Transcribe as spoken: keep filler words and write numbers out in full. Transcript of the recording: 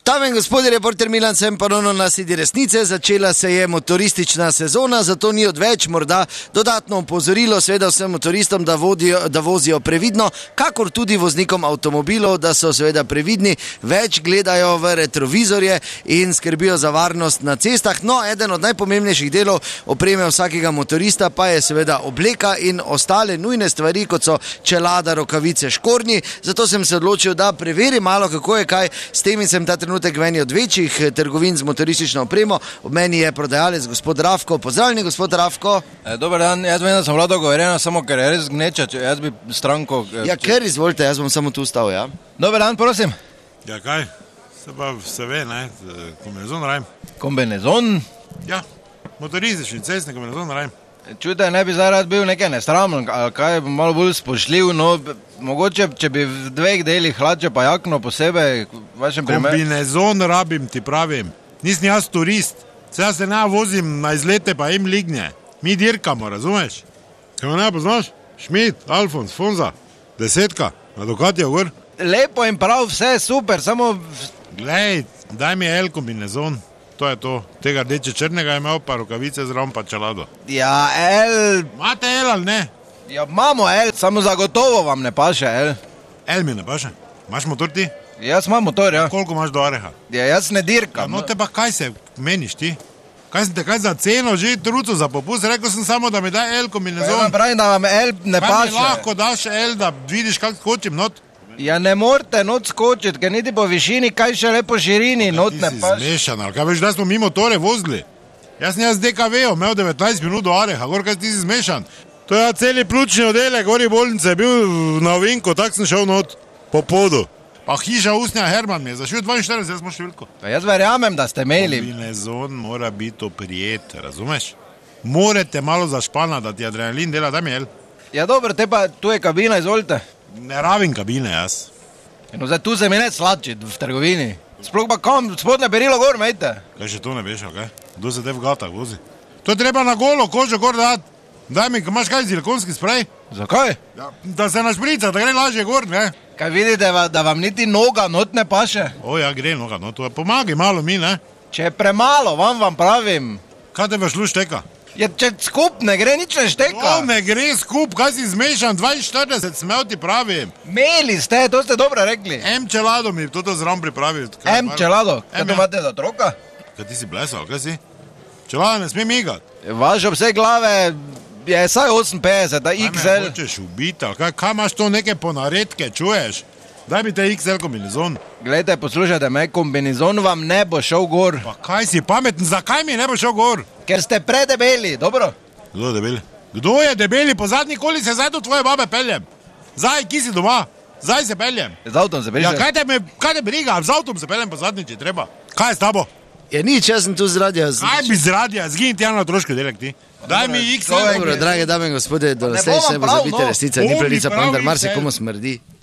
Dame in gospodje, reporter Milan sem ponovno na Sedi resnice. Začela se je motoristična sezona, zato ni odveč morda dodatno opozorilo seveda vsem motoristom, da, vodijo, da vozijo previdno, kakor tudi voznikom avtomobilov, da so seveda previdni, več gledajo v retrovizorje in skrbijo za varnost na cestah. No, eden od najpomembnejših delov opreme vsakega motorista pa je seveda obleka in ostale nujne stvari, kot so čelada, rokavice, škornji. Zato sem se odločil, da preverim malo, kako je kaj s tem, in sem ta trenutek v eni od večjih trgovin z motoristično opremo. Ob meni je prodajalec gospod Rafko. Pozdravljeni, gospod Rafko. E, dober dan, jaz vem, da sem vlado govorjeno, samo ker je res gneča, če jaz bi stranko... Ja, ker izvolite, jaz bom samo tu stal, ja. Dober dan, prosim. Ja, kaj? Se pa se ve, ne? Kombinezon rajem. Kombinezon? Ja, motoristični, cestni kombinezon rajem. Čujte, ne bi zdaj rad bil nekaj nesramen, ali kaj, malo bolj spoštljiv, no, mogoče, če bi v dveh delih hlače pa jakno posebej, v vašem primeru. Kombinezon rabim, ti pravim. Nisem jaz turist. Se jaz se ne vozim na izlete, pa jim lignje. Mi dirkamo, razumeš? Kaj me ne poznaš? Schmidt, Alfons, Fonza, desetka, na Ducatija gor. Lepo in prav, vse super, samo... Glej, daj mi L kombinezon. To je to. Tega rdeče črnega je imel, pa rokavice zraven, pa čelado. Ja, L... Imate L ali ne? Ja, imamo L, samo zagotovo vam ne paše L. L mi ne paše. Imaš motor ti? Jaz imam motor, ja. Koliko imaš do areha? Ja, jaz ne dirkam. Ja, no te pa kaj se meniš ti? Kaj sem te kaj za ceno, že truco za popust? Rekel sem samo, da mi daj L kombinezon. Ja, pravim, da vam L ne kaj paše. Mi lahko daš L, da vidiš, kak skočim not? Ja, ne morate not skočiti, ker niti po višini, kaj še le po širini, not ne paše. Ti si zmešan, ali kaj veš, da smo mi motore vozili? Jaz sem jaz D K V-o, imel devetnajst minut do areha, gor kaj ti si zmešan. To je celi pljučni oddelek, gori bolnice, je bil na ovinko, tak sem šel not po podu. Pa hiša Usnja Herman mi je zašil dvainštirideset, jaz smo številko. Pa jaz verjamem, da ste imeli. Kombinezon mora biti oprijet, razumeš? Morate malo zašpana, da ti adrenalin dela, daj mi L. Ja, dobro, te pa tu je kabina, izvolite. Ne rabim kabine, jaz. No, zdaj tu se mi ne slačiti v trgovini. Sploh pa kam, spodne berilo gor, mejte. Kaj še to ne veš, ali kaj? Kdo se te v gatah vozi? To je treba na golo kožo gor dati. Daj mi, imaš kaj, silikonski sprej? Zakaj? Ja, da se našprica, da gre lažje gor, ne? Kaj vidite, da vam niti noga not ne paše? O ja, gre noga, no, to je pomagi malo mi, ne? Če je premalo, vam vam pravim. Kaj te v šlu šteka? Ja, če skup ne gre, nič ne šteka. To ne gre skup, kaj si zmešan, dvainštirideset smel ti pravim. Meli ste, to ste dobro rekli. M čelado mi toto zram pripravil. M čelado? Kaj to imate za otroka? Kaj ti si blesal, kaj si? Čelado ne sme migati. Vaš obseg glave je saj oseminpetdeset, a X L. Kaj me hočeš ubiti, kaj, kaj imaš to neke ponaredke, čuješ? Daj mi te X L kombinezon. Glejte, poslušajte me, kombinezon vam ne bo šel gor. Pa kaj si pameten, zakaj mi ne bo šel gor? Ker ste predebeli, dobro? Kdo je debeli? Kdo je debeli? Po zadnji koli se zdaj do tvoje babe peljem. Zdaj, ki si doma? Zdaj se peljem. Z avtom se peljem? Ja, kaj te, me, kaj te briga? Z avtom se peljem po zadnji, če treba. Kaj je s tabo? Ja, nič, jaz sem tu z radija. Kaj bi z radija? Zgini ti eno otroško delek ti. Daj mi X L. Dobro, drage dame in gospode, do naslednje se ne pozabite, resnica ni pravica, pa vendar marsikomu smrdi.